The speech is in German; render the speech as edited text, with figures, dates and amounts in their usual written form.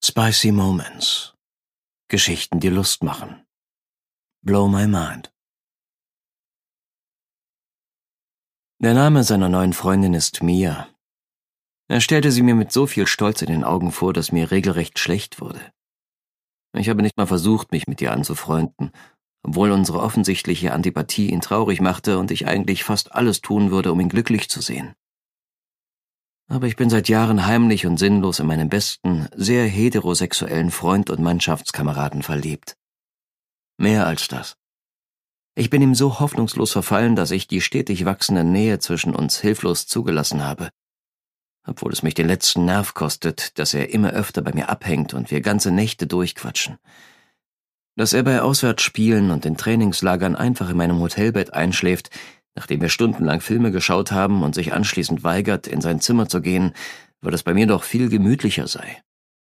Spicy Moments. Geschichten, die Lust machen. Blow my mind. Der Name seiner neuen Freundin ist Mia. Er stellte sie mir mit so viel Stolz in den Augen vor, dass mir regelrecht schlecht wurde. Ich habe nicht mal versucht, mich mit ihr anzufreunden, obwohl unsere offensichtliche Antipathie ihn traurig machte und ich eigentlich fast alles tun würde, um ihn glücklich zu sehen. Aber ich bin seit Jahren heimlich und sinnlos in meinen besten, sehr heterosexuellen Freund und Mannschaftskameraden verliebt. Mehr als das. Ich bin ihm so hoffnungslos verfallen, dass ich die stetig wachsende Nähe zwischen uns hilflos zugelassen habe. Obwohl es mich den letzten Nerv kostet, dass er immer öfter bei mir abhängt und wir ganze Nächte durchquatschen. Dass er bei Auswärtsspielen und in Trainingslagern einfach in meinem Hotelbett einschläft, nachdem wir stundenlang Filme geschaut haben und sich anschließend weigert, in sein Zimmer zu gehen, weil es bei mir doch viel gemütlicher sei.